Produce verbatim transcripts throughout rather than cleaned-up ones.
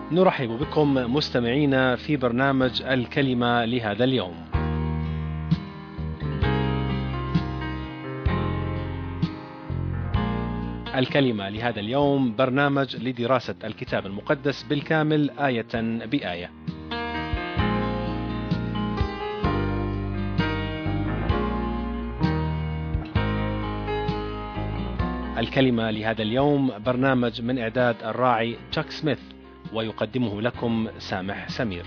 نرحب بكم مستمعينا في برنامج الكلمة لهذا اليوم. الكلمة لهذا اليوم برنامج لدراسة الكتاب المقدس بالكامل آية بآية. الكلمة لهذا اليوم برنامج من إعداد الراعي تشاك سميث، ويقدمه لكم سامح سمير.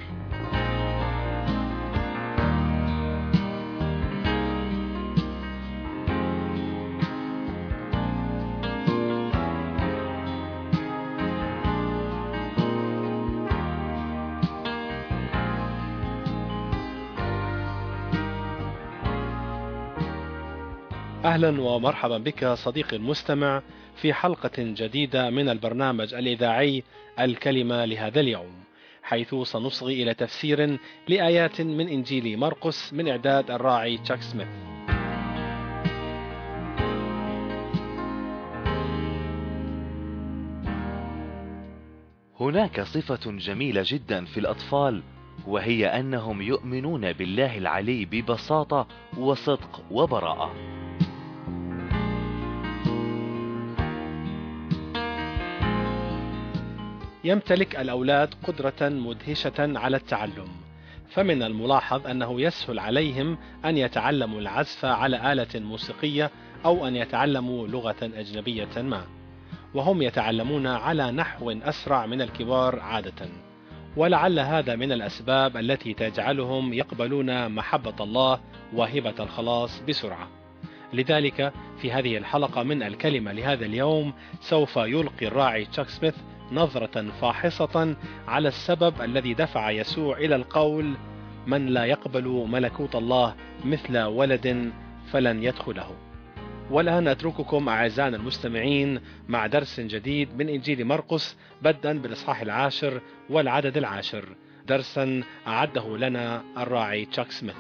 أهلا ومرحبا بك صديقي المستمع في حلقة جديدة من البرنامج الإذاعي الكلمة لهذا اليوم، حيث سنصغي إلى تفسير لآيات من إنجيل مرقس من إعداد الراعي تشاك سميث. هناك صفة جميلة جدا في الأطفال، وهي أنهم يؤمنون بالله العلي ببساطة وصدق وبراءة. يمتلك الأولاد قدرة مدهشة على التعلم، فمن الملاحظ أنه يسهل عليهم أن يتعلموا العزف على آلة موسيقية أو أن يتعلموا لغة أجنبية ما، وهم يتعلمون على نحو أسرع من الكبار عادة، ولعل هذا من الأسباب التي تجعلهم يقبلون محبة الله وهبة الخلاص بسرعة. لذلك في هذه الحلقة من الكلمة لهذا اليوم سوف يلقي الراعي تشاك سميث نظرة فاحصة على السبب الذي دفع يسوع إلى القول: من لا يقبل ملكوت الله مثل ولد فلن يدخله. والآن أترككم أعزائنا المستمعين مع درس جديد من إنجيل مرقس، بدءا بالإصحاح العاشر والعدد العاشر، درسا أعده لنا الراعي تشاك سميث.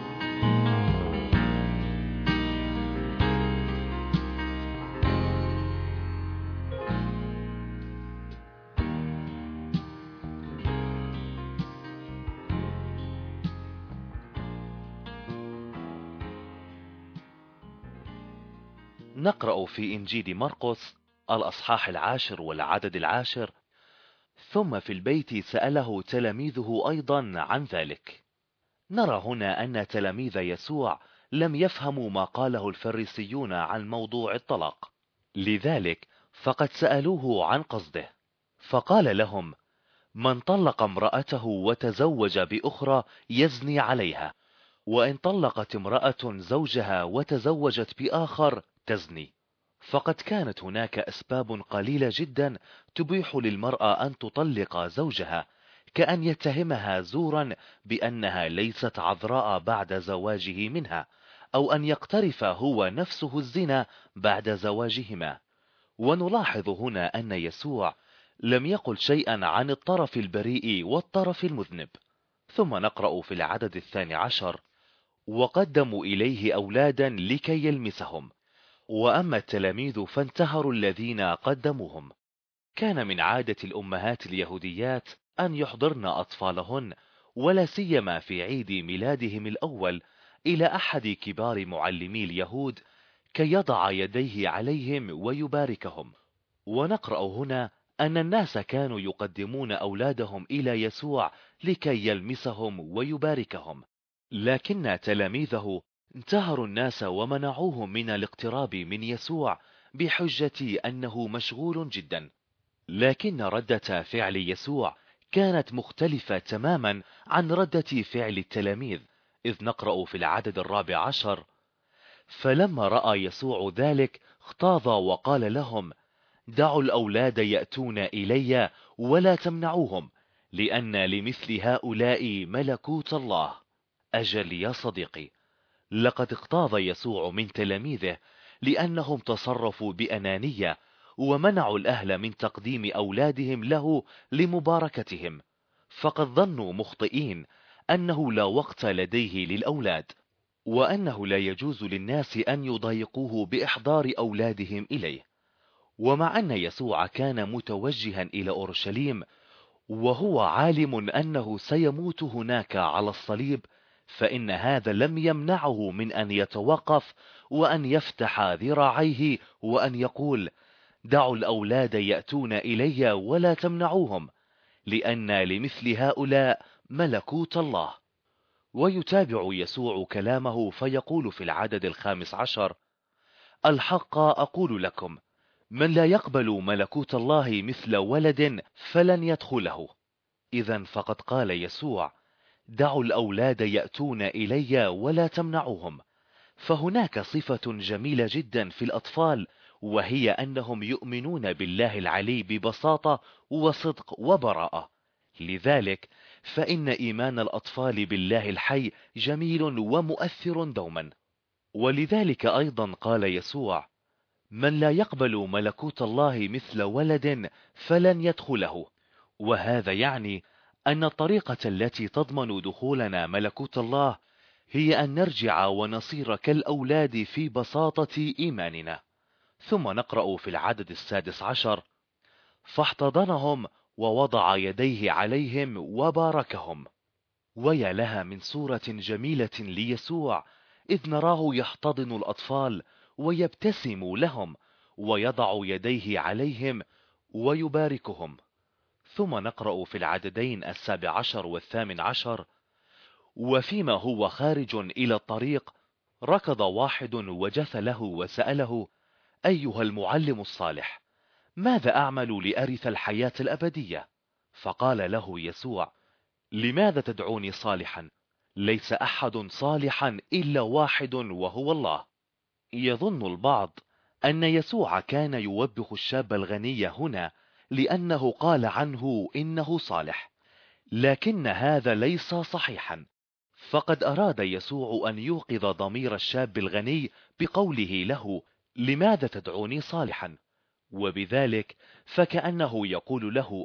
نقرأ في إنجيل مرقس الأصحاح العاشر والعدد العاشر: ثم في البيت سأله تلاميذه أيضا عن ذلك. نرى هنا أن تلاميذ يسوع لم يفهموا ما قاله الفريسيون عن موضوع الطلاق، لذلك فقد سألوه عن قصده، فقال لهم: من طلق امرأته وتزوج بأخرى يزني عليها، وإن طلقت امرأة زوجها وتزوجت بآخر تزني. فقد كانت هناك أسباب قليلة جدا تبيح للمرأة أن تطلق زوجها، كأن يتهمها زورا بأنها ليست عذراء بعد زواجه منها، أو أن يقترف هو نفسه الزنا بعد زواجهما. ونلاحظ هنا أن يسوع لم يقل شيئا عن الطرف البريء والطرف المذنب. ثم نقرأ في العدد الثاني عشر: وقدموا إليه أولادا لكي يلمسهم، وأما التلاميذ فانتهروا الذين قدموهم. كان من عادة الأمهات اليهوديات أن يحضرن أطفالهن، ولا سيما في عيد ميلادهم الأول، إلى أحد كبار معلمي اليهود كي يضع يديه عليهم ويباركهم. ونقرأ هنا أن الناس كانوا يقدمون أولادهم إلى يسوع لكي يلمسهم ويباركهم، لكن تلاميذه انتهروا الناس ومنعوهم من الاقتراب من يسوع بحجة أنه مشغول جدا. لكن ردة فعل يسوع كانت مختلفة تماما عن ردة فعل التلاميذ، إذ نقرأ في العدد الرابع عشر: فلما رأى يسوع ذلك اغتاظ وقال لهم: دعوا الأولاد يأتون إلي ولا تمنعوهم، لأن لمثل هؤلاء ملكوت الله. أجل يا صديقي، لقد اغتاظ يسوع من تلاميذه لأنهم تصرفوا بأنانية ومنعوا الأهل من تقديم أولادهم له لمباركتهم، فقد ظنوا مخطئين أنه لا وقت لديه للأولاد، وأنه لا يجوز للناس أن يضايقوه بإحضار أولادهم إليه. ومع أن يسوع كان متوجها إلى أورشليم وهو عالم أنه سيموت هناك على الصليب، فإن هذا لم يمنعه من أن يتوقف وأن يفتح ذراعيه وأن يقول: دعوا الأولاد يأتون إلي ولا تمنعوهم، لأن لمثل هؤلاء ملكوت الله. ويتابع يسوع كلامه فيقول في العدد الخامس عشر: الحق أقول لكم، من لا يقبل ملكوت الله مثل ولد فلن يدخله. إذن فقد قال يسوع: دعوا الأولاد يأتون إلي ولا تمنعوهم. فهناك صفة جميلة جدا في الأطفال، وهي أنهم يؤمنون بالله العلي ببساطة وصدق وبراءة. لذلك فإن إيمان الأطفال بالله الحي جميل ومؤثر دوما. ولذلك أيضا قال يسوع: من لا يقبل ملكوت الله مثل ولد فلن يدخله. وهذا يعني أن الطريقة التي تضمن دخولنا ملكوت الله هي أن نرجع ونصير كالأولاد في بساطة إيماننا. ثم نقرأ في العدد السادس عشر: فاحتضنهم ووضع يديه عليهم وباركهم. ويا لها من صورة جميلة ليسوع، إذ نراه يحتضن الأطفال ويبتسم لهم ويضع يديه عليهم ويباركهم. ثم نقرأ في العددين السابع عشر والثامن عشر: وفيما هو خارج إلى الطريق ركض واحد وجث له وسأله: أيها المعلم الصالح، ماذا أعمل لأرث الحياة الأبدية؟ فقال له يسوع: لماذا تدعوني صالحا؟ ليس أحد صالحا إلا واحد وهو الله. يظن البعض أن يسوع كان يوبخ الشاب الغني هنا لأنه قال عنه إنه صالح، لكن هذا ليس صحيحا. فقد أراد يسوع أن يوقظ ضمير الشاب الغني بقوله له: لماذا تدعوني صالحا؟ وبذلك فكأنه يقول له: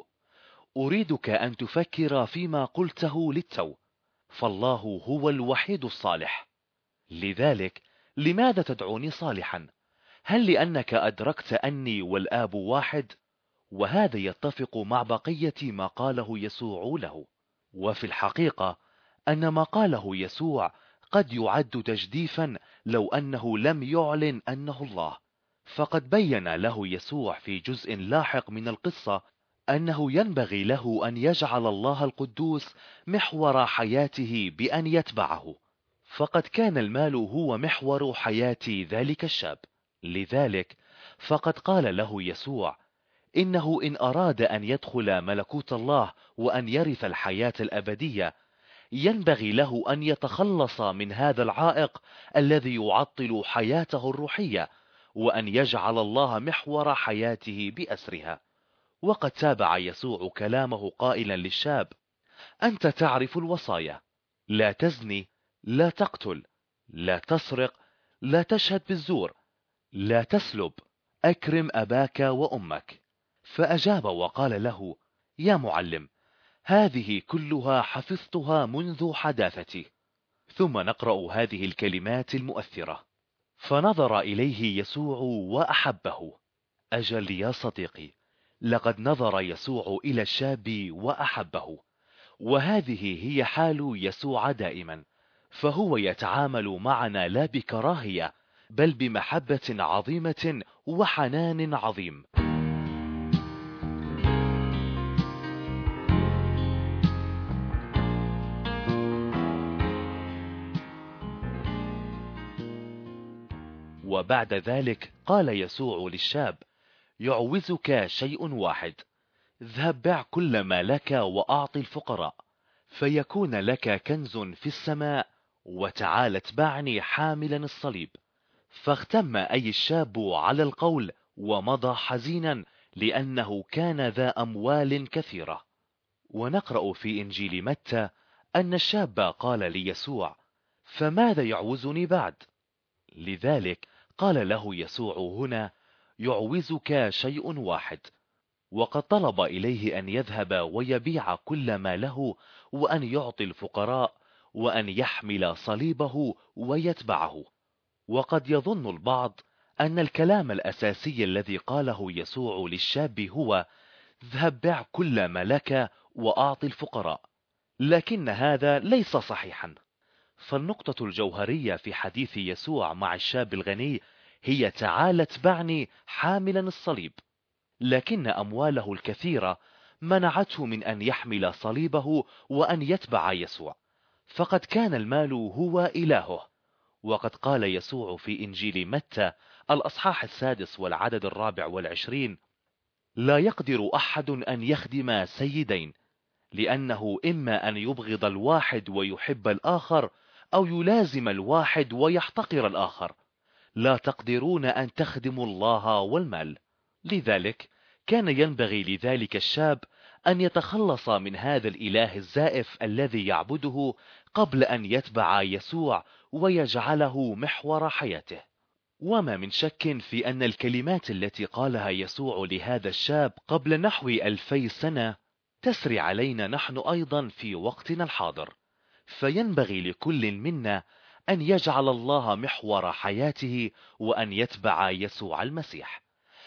أريدك أن تفكر فيما قلته للتو، فالله هو الوحيد الصالح. لذلك لماذا تدعوني صالحا؟ هل لأنك أدركت أني والآب واحد؟ وهذا يتفق مع بقية ما قاله يسوع له. وفي الحقيقة أن ما قاله يسوع قد يعد تجديفا لو أنه لم يعلن أنه الله. فقد بين له يسوع في جزء لاحق من القصة أنه ينبغي له أن يجعل الله القدوس محور حياته بأن يتبعه، فقد كان المال هو محور حياة ذلك الشاب. لذلك فقد قال له يسوع إنه إن أراد أن يدخل ملكوت الله وأن يرث الحياة الأبدية ينبغي له أن يتخلص من هذا العائق الذي يعطل حياته الروحية، وأن يجعل الله محور حياته بأسرها. وقد تابع يسوع كلامه قائلا للشاب: أنت تعرف الوصايا: لا تزني، لا تقتل، لا تسرق، لا تشهد بالزور، لا تسلب، أكرم أباك وأمك. فأجاب وقال له: يا معلم، هذه كلها حفظتها منذ حداثتي. ثم نقرأ هذه الكلمات المؤثرة: فنظر إليه يسوع وأحبه. أجل يا صديقي، لقد نظر يسوع إلى الشاب وأحبه، وهذه هي حال يسوع دائما، فهو يتعامل معنا لا بكراهية بل بمحبة عظيمة وحنان عظيم. وبعد ذلك قال يسوع للشاب: يعوزك شيء واحد، اذهب بع كل ما لك وأعط الفقراء، فيكون لك كنز في السماء، وتعال اتبعني حاملا الصليب. فاختم أي الشاب على القول ومضى حزينا لأنه كان ذا أموال كثيرة. ونقرأ في إنجيل متى أن الشاب قال ليسوع: فماذا يعوزني بعد؟ لذلك قال له يسوع هنا: يعوزك شيء واحد. وقد طلب إليه أن يذهب ويبيع كل ما له وأن يعطي الفقراء وأن يحمل صليبه ويتبعه. وقد يظن البعض أن الكلام الأساسي الذي قاله يسوع للشاب هو: اذهب بع كل ما لك وأعط الفقراء، لكن هذا ليس صحيحا. فالنقطة الجوهرية في حديث يسوع مع الشاب الغني هي تعال اتبعني حاملا الصليب، لكن أمواله الكثيرة منعته من أن يحمل صليبه وأن يتبع يسوع، فقد كان المال هو إلهه. وقد قال يسوع في إنجيل متى الأصحاح السادس والعدد الرابع والعشرين: لا يقدر أحد أن يخدم سيدين، لأنه إما أن يبغض الواحد ويحب الآخر، أو يلازم الواحد ويحتقر الآخر. لا تقدرون أن تخدموا الله والمال. لذلك كان ينبغي لذلك الشاب أن يتخلص من هذا الإله الزائف الذي يعبده قبل أن يتبع يسوع ويجعله محور حياته. وما من شك في أن الكلمات التي قالها يسوع لهذا الشاب قبل نحو ألفي سنة تسري علينا نحن أيضا في وقتنا الحاضر. فينبغي لكل منا أن يجعل الله محور حياته وأن يتبع يسوع المسيح،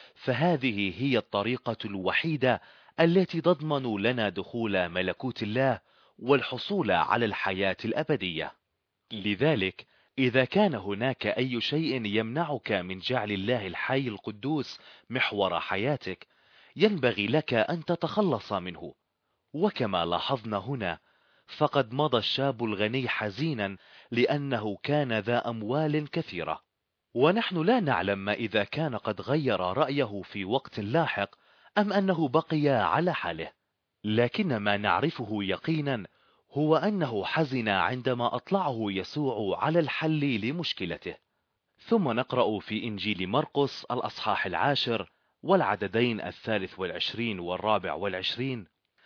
فهذه هي الطريقة الوحيدة التي تضمن لنا دخول ملكوت الله والحصول على الحياة الأبدية. لذلك إذا كان هناك أي شيء يمنعك من جعل الله الحي القدوس محور حياتك، ينبغي لك أن تتخلص منه. وكما لاحظنا هنا، فقد مضى الشاب الغني حزينا لأنه كان ذا أموال كثيرة، ونحن لا نعلم ما إذا كان قد غير رأيه في وقت لاحق أم أنه بقي على حاله، لكن ما نعرفه يقينا هو أنه حزن عندما أطلعه يسوع على الحل لمشكلته. ثم نقرأ في إنجيل مرقس الأصحاح العاشر والعددين الثالث والعشرين والرابع والعشرين: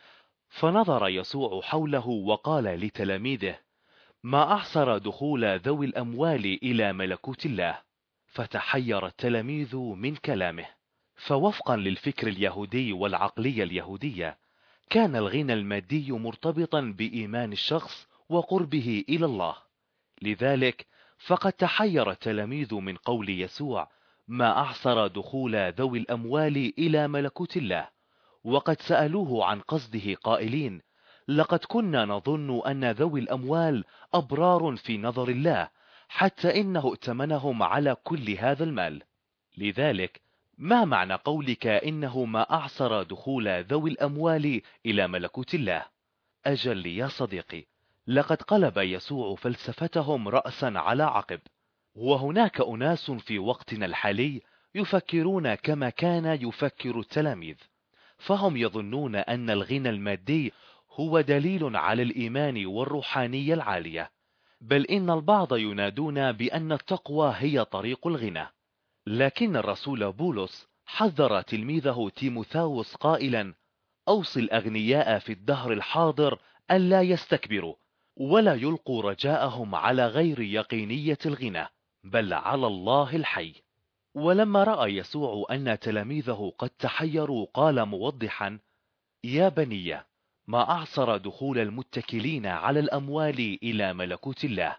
فنظر يسوع حوله وقال لتلاميذه: ما أعسر دخول ذوي الأموال إلى ملكوت الله. فتحير التلاميذ من كلامه. فوفقا للفكر اليهودي والعقلية اليهودية، كان الغنى المادي مرتبطا بإيمان الشخص وقربه إلى الله. لذلك فقد تحير التلاميذ من قول يسوع: ما أعسر دخول ذوي الأموال إلى ملكوت الله، وقد سألوه عن قصده قائلين: لقد كنا نظن أن ذوي الأموال أبرار في نظر الله، حتى إنه ائتمنهم على كل هذا المال. لذلك ما معنى قولك إنه ما أعسر دخول ذوي الأموال إلى ملكوت الله؟ أجل يا صديقي، لقد قلب يسوع فلسفتهم رأسا على عقب. وهناك أناس في وقتنا الحالي يفكرون كما كان يفكر التلاميذ، فهم يظنون أن الغنى المادي هو دليل على الإيمان والروحانية العالية، بل إن البعض ينادون بأن التقوى هي طريق الغنى. لكن الرسول بولس حذر تلميذه تيموثاوس قائلا: أوصي الأغنياء في الدهر الحاضر ألا يستكبروا، ولا يلقوا رجاءهم على غير يقينية الغنى، بل على الله الحي. ولما رأى يسوع أن تلاميذه قد تحيروا قال موضحا: يا بني، ما أعسر دخول المتكلين على الأموال إلى ملكوت الله.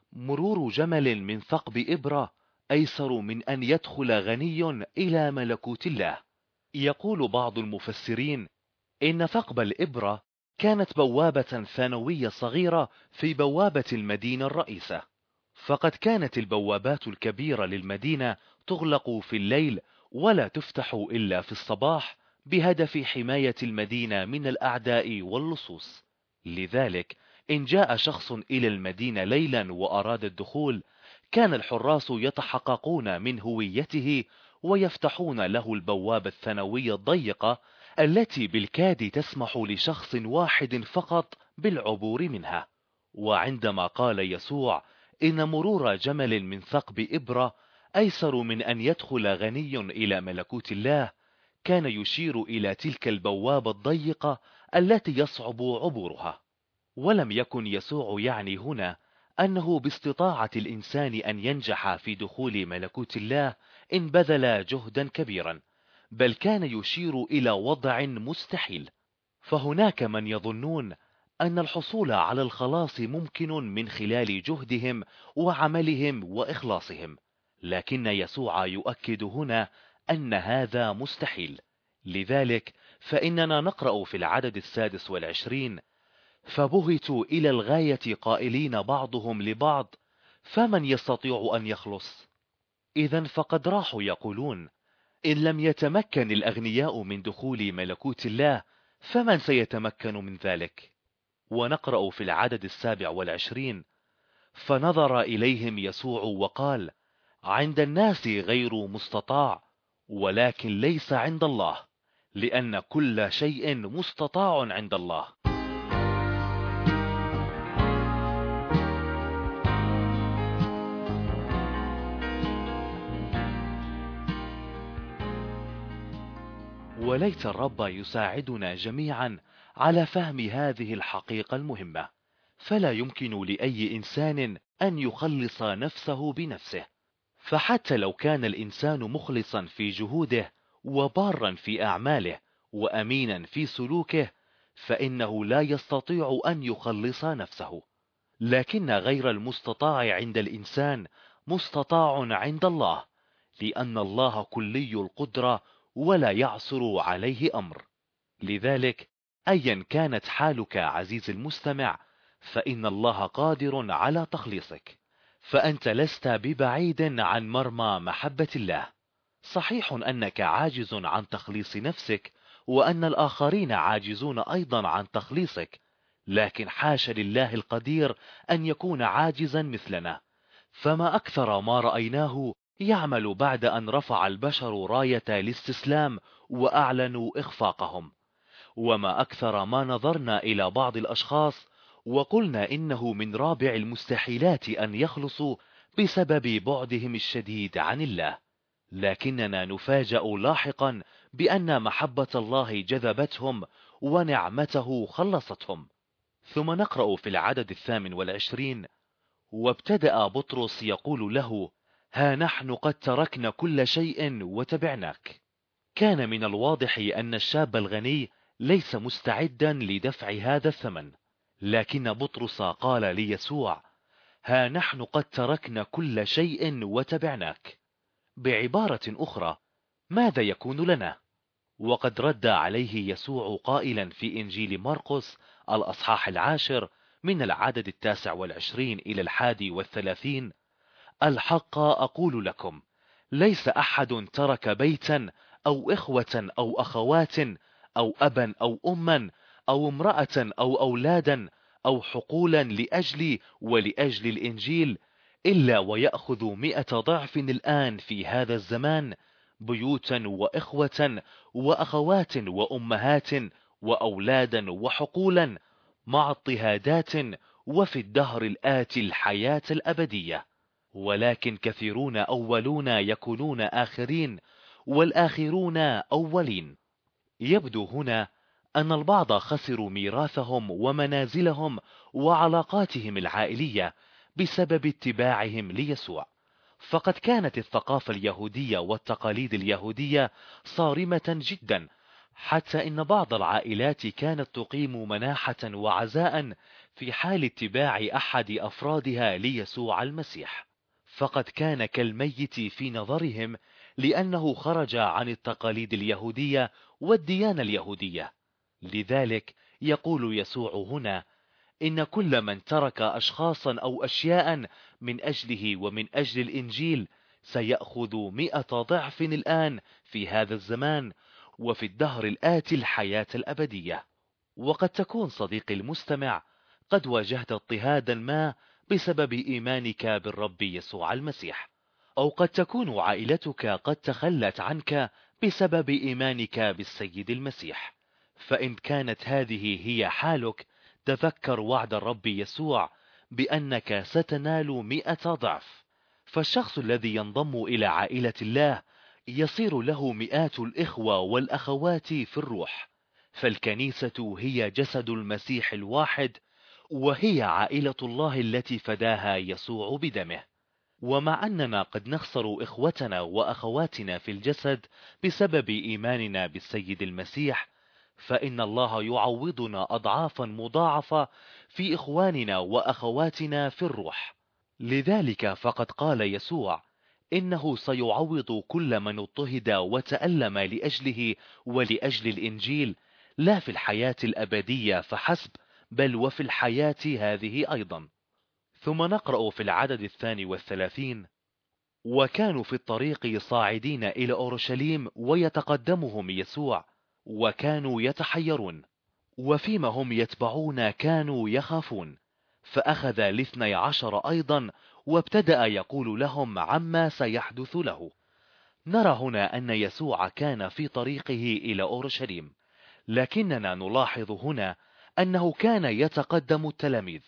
مرور جمل من ثقب إبرة أيسر من أن يدخل غني إلى ملكوت الله. يقول بعض المفسرين إن ثقب الإبرة كانت بوابة ثانوية صغيرة في بوابة المدينة الرئيسة، فقد كانت البوابات الكبيرة للمدينة تغلق في الليل ولا تفتح إلا في الصباح بهدف حماية المدينة من الأعداء واللصوص. لذلك إن جاء شخص إلى المدينة ليلا وأراد الدخول، كان الحراس يتحققون من هويته ويفتحون له البوابة الثانوية الضيقة التي بالكاد تسمح لشخص واحد فقط بالعبور منها. وعندما قال يسوع إن مرور جمل من ثقب إبرة أيسر من أن يدخل غني إلى ملكوت الله، كان يشير إلى تلك البوابة الضيقة التي يصعب عبورها. ولم يكن يسوع يعني هنا أنه باستطاعة الإنسان أن ينجح في دخول ملكوت الله إن بذل جهدا كبيرا، بل كان يشير إلى وضع مستحيل. فهناك من يظنون أن الحصول على الخلاص ممكن من خلال جهدهم وعملهم وإخلاصهم، لكن يسوع يؤكد هنا أن هذا مستحيل. لذلك فإننا نقرأ في العدد السادس والعشرين: فبهتوا إلى الغاية قائلين بعضهم لبعض: فمن يستطيع أن يخلص؟ إذن فقد راحوا يقولون: إن لم يتمكن الأغنياء من دخول ملكوت الله فمن سيتمكن من ذلك؟ ونقرأ في العدد السابع والعشرين: فنظر إليهم يسوع وقال: عند الناس غير مستطاع، ولكن ليس عند الله، لأن كل شيء مستطاع عند الله. وليت الرب يساعدنا جميعا على فهم هذه الحقيقة المهمة، فلا يمكن لأي إنسان أن يخلص نفسه بنفسه، فحتى لو كان الإنسان مخلصا في جهوده وبارا في أعماله وأمينا في سلوكه، فإنه لا يستطيع أن يخلص نفسه. لكن غير المستطاع عند الإنسان مستطاع عند الله، لأن الله كلي القدرة ولا يعثر عليه أمر. لذلك أيا كانت حالك عزيزي المستمع، فإن الله قادر على تخليصك، فأنت لست ببعيد عن مرمى محبة الله. صحيح أنك عاجز عن تخليص نفسك، وأن الآخرين عاجزون أيضا عن تخليصك، لكن حاش لله القدير أن يكون عاجزا مثلنا. فما أكثر ما رأيناه يعمل بعد أن رفع البشر راية الاستسلام وأعلنوا إخفاقهم، وما أكثر ما نظرنا إلى بعض الأشخاص وقلنا إنه من رابع المستحيلات أن يخلصوا بسبب بعدهم الشديد عن الله، لكننا نفاجأ لاحقا بأن محبة الله جذبتهم ونعمته خلصتهم. ثم نقرأ في العدد الثامن والعشرين: وابتدأ بطرس يقول له: ها نحن قد تركنا كل شيء وتبعناك. كان من الواضح أن الشاب الغني ليس مستعدا لدفع هذا الثمن، لكن بطرس قال ليسوع: ها نحن قد تركنا كل شيء وتبعناك. بعبارة أخرى، ماذا يكون لنا؟ وقد رد عليه يسوع قائلا في إنجيل مرقس الأصحاح العاشر من العدد التاسع والعشرين إلى الحادي والثلاثين: الحق أقول لكم، ليس أحد ترك بيتا أو إخوة أو أخوات أو أبا أو أما أو امرأة أو أولادا أو حقولا لأجلي ولأجل الإنجيل إلا ويأخذ مئة ضعف الآن في هذا الزمان بيوتا وإخوة وأخوات وأمهات وأولادا وحقولا مع اضطهادات، وفي الدهر الآتي الحياة الأبدية. ولكن كثيرون أولون يكونون آخرين، والآخرون أولين. يبدو هنا أن البعض خسروا ميراثهم ومنازلهم وعلاقاتهم العائلية بسبب اتباعهم ليسوع، فقد كانت الثقافة اليهودية والتقاليد اليهودية صارمة جدا، حتى إن بعض العائلات كانت تقيم مناحة وعزاء في حال اتباع أحد أفرادها ليسوع المسيح، فقد كان كالميت في نظرهم لأنه خرج عن التقاليد اليهودية والديانة اليهودية. لذلك يقول يسوع هنا: إن كل من ترك أشخاصا أو أشياء من أجله ومن أجل الإنجيل سيأخذ مئة ضعف الآن في هذا الزمان، وفي الدهر الآتي الحياة الأبدية. وقد تكون صديقي المستمع قد واجهت اضطهادا ما بسبب إيمانك بالرب يسوع المسيح، أو قد تكون عائلتك قد تخلت عنك بسبب إيمانك بالسيد المسيح. فإن كانت هذه هي حالك، تذكر وعد الرب يسوع بأنك ستنال مئة ضعف. فالشخص الذي ينضم إلى عائلة الله يصير له مئات الإخوة والأخوات في الروح، فالكنيسة هي جسد المسيح الواحد، وهي عائلة الله التي فداها يسوع بدمه. ومع أننا قد نخسر إخوتنا وأخواتنا في الجسد بسبب إيماننا بالسيد المسيح، فإن الله يعوضنا أضعافا مضاعفة في إخواننا وأخواتنا في الروح. لذلك فقد قال يسوع: إنه سيعوض كل من اضطهد وتألم لأجله ولأجل الإنجيل، لا في الحياة الأبدية فحسب، بل وفي الحياة هذه أيضا. ثم نقرأ في العدد الثاني والثلاثين: وكانوا في الطريق صاعدين إلى أورشليم ويتقدمهم يسوع، وكانوا يتحيرون، وفيما هم يتبعون كانوا يخافون، فأخذ الاثني عشر أيضا وابتدأ يقول لهم عما سيحدث له. نرى هنا أن يسوع كان في طريقه إلى أورشليم، لكننا نلاحظ هنا أنه كان يتقدم التلاميذ،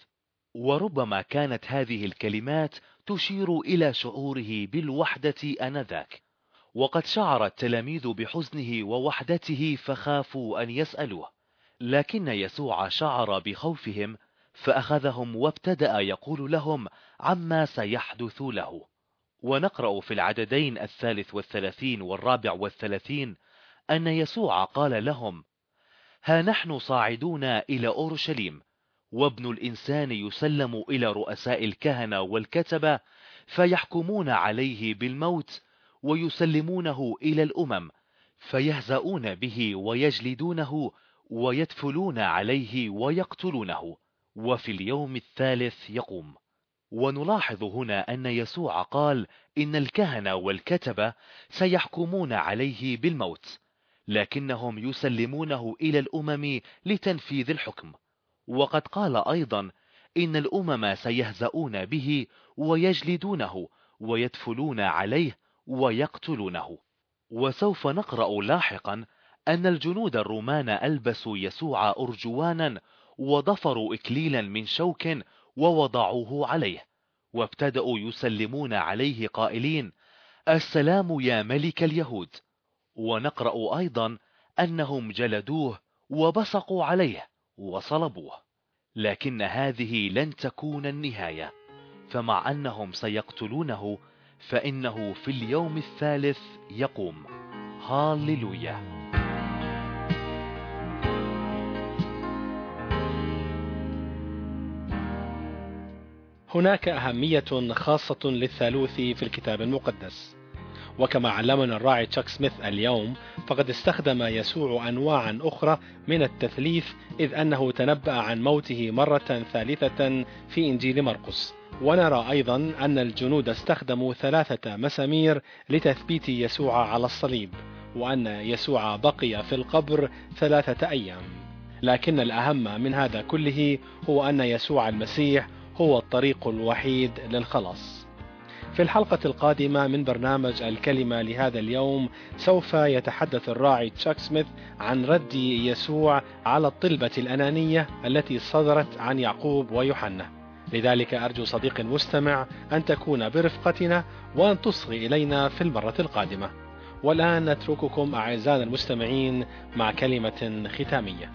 وربما كانت هذه الكلمات تشير إلى شعوره بالوحدة آنذاك، وقد شعر التلاميذ بحزنه ووحدته فخافوا أن يسألوه، لكن يسوع شعر بخوفهم فأخذهم وابتدأ يقول لهم عما سيحدث له. ونقرأ في العددين الثالث والثلاثين والرابع والثلاثين أن يسوع قال لهم: ها نحن صاعدون إلى أورشليم، وابن الإنسان يسلم إلى رؤساء الكهنة والكتبة، فيحكمون عليه بالموت، ويسلمونه إلى الأمم، فيهزؤون به ويجلدونه ويدفلون عليه ويقتلونه، وفي اليوم الثالث يقوم. ونلاحظ هنا أن يسوع قال إن الكهنة والكتبة سيحكمون عليه بالموت، لكنهم يسلمونه إلى الأمم لتنفيذ الحكم. وقد قال أيضا إن الأمم سيهزؤون به ويجلدونه ويدفلون عليه ويقتلونه. وسوف نقرأ لاحقا أن الجنود الرومان ألبسوا يسوع أرجوانا وضفروا إكليلا من شوك ووضعوه عليه، وابتدأوا يسلمون عليه قائلين: السلام يا ملك اليهود. ونقرأ أيضا أنهم جلدوه وبصقوا عليه وصلبوه. لكن هذه لن تكون النهاية، فمع أنهم سيقتلونه فإنه في اليوم الثالث يقوم. هاليلويا. هناك أهمية خاصة للثالوث في الكتاب المقدس، وكما علمنا الراعي تشاك سميث اليوم، فقد استخدم يسوع أنواعا أخرى من التثليث، إذ أنه تنبأ عن موته مرة ثالثة في إنجيل مرقس. ونرى أيضا أن الجنود استخدموا ثلاثة مسامير لتثبيت يسوع على الصليب، وأن يسوع بقي في القبر ثلاثة أيام. لكن الأهم من هذا كله هو أن يسوع المسيح هو الطريق الوحيد للخلاص. في الحلقة القادمة من برنامج الكلمة لهذا اليوم سوف يتحدث الراعي تشاك سميث عن رد يسوع على الطلبة الأنانية التي صدرت عن يعقوب ويوحنا. لذلك أرجو صديق المستمع أن تكون برفقتنا وأن تصغي إلينا في المرة القادمة. والآن نترككم أعزائنا المستمعين مع كلمة ختامية.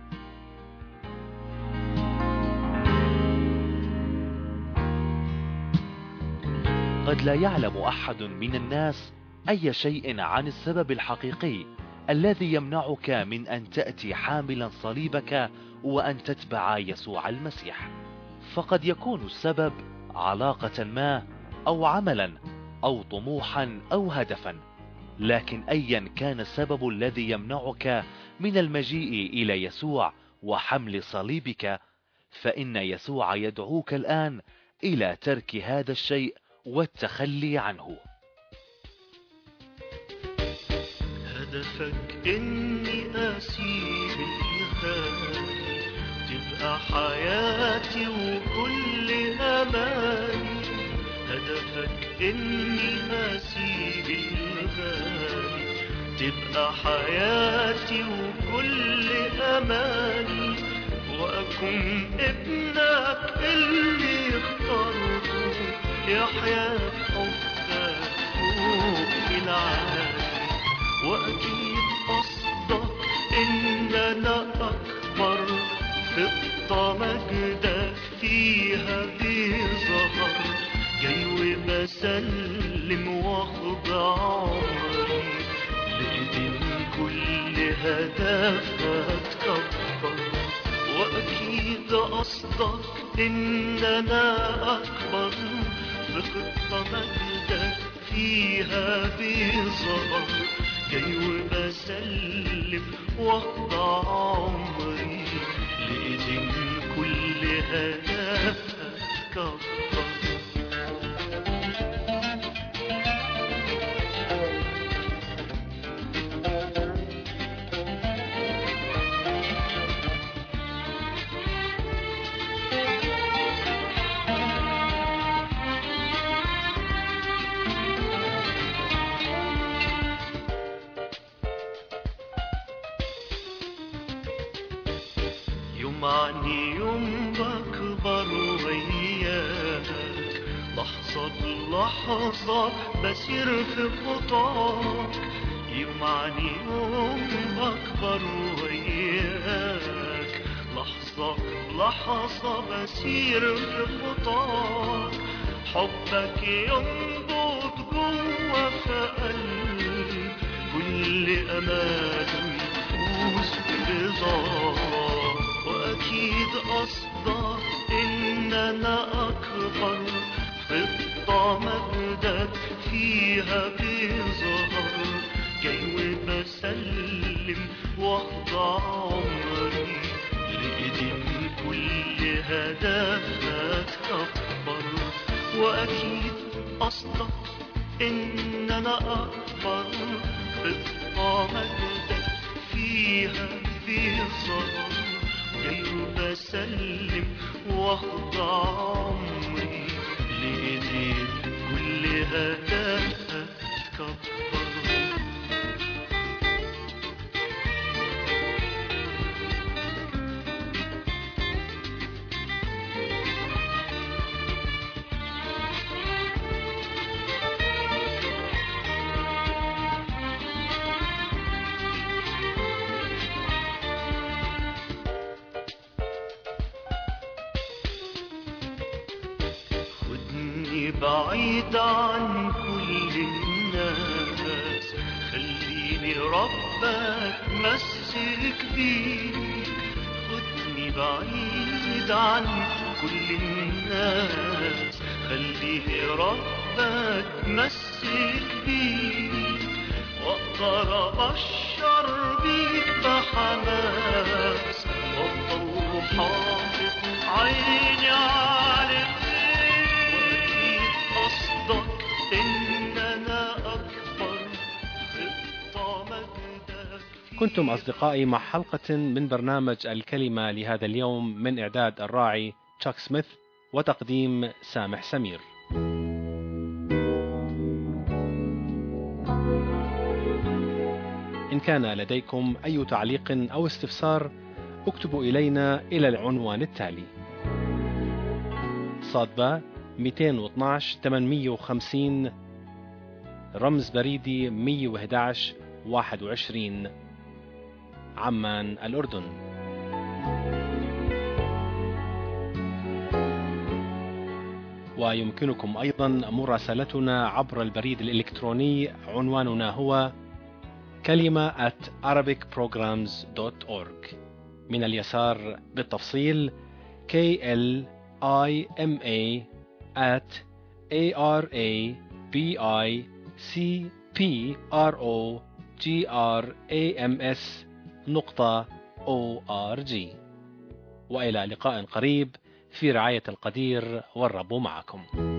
قد لا يعلم أحد من الناس أي شيء عن السبب الحقيقي الذي يمنعك من أن تأتي حاملا صليبك وأن تتبع يسوع المسيح، فقد يكون السبب علاقة ما أو عملا أو طموحا أو هدفا. لكن أيا كان السبب الذي يمنعك من المجيء إلى يسوع وحمل صليبك، فإن يسوع يدعوك الآن إلى ترك هذا الشيء والتخلي عنه. هدفك إني أسيب الغالي، تبقى حياتي وكل أماني. هدفك إني أسيب الغالي، تبقى حياتي وكل أماني، وأكون ابنك اللي اخترته يحيا بحبك فوق العالي. وأكيد قصدك إن أنا أكبر خطة مجدك فيها بيظهر، جاي وبسلم واخد عمري لإيدين كل هدف أتكبر. وأكيد قصدك إن أنا أكبر بخطة مجدك فيها بيظهر، جاي وبسلم واخضع عمري لإيدين كل هدفها تكبر. يوم عن يوم بكبر وياك، لحظة بلحظة بسير في خطاك. يوم عن يوم بكبر وياك، لحظة بلحظة بسير في خطاك. حبك ينبض جوا في قلبي، كل أماله يفوز برضاك. وأكيد قصدك إن أنا أكبر، خطة مجدك فيها بيظهر، جاي وبسلم واخضع عمري لإيدين كل هدفها تكبر. وأكيد قصدك إن أنا أكبر، خطة مجدك فيها بيظهر، جاي وبسلم واخضع عمري لإيدين كل هدفها تكبر. بعيد عن كل الناس، خليني ربك مسك بيك. خدني بعيد عن كل الناس، خليني ربك مسك بيك. واقدر ابشر بيك بحماس، وافضل حاطط عيني عليك. قصدك إن أنا أكبر، خطة مجدك. كنتم أصدقائي مع حلقة من برنامج الكلمة لهذا اليوم، من إعداد الراعي تشاك سميث وتقديم سامح سمير. إن كان لديكم أي تعليق أو استفسار اكتبوا إلينا إلى العنوان التالي: صادبة مئتين واثناشر ثمانمئة وخمسين، رمز بريدي مئة وأحد عشر واحد وعشرين، عمان الأردن. ويمكنكم أيضا مراسلتنا عبر البريد الإلكتروني، عنواننا هو كلمة at arabic programs dot org. من اليسار بالتفصيل K L I M A at A R A B I C P R O G R A M S نقطة O R G. وإلى لقاء قريب في رعاية القدير، والرب معكم.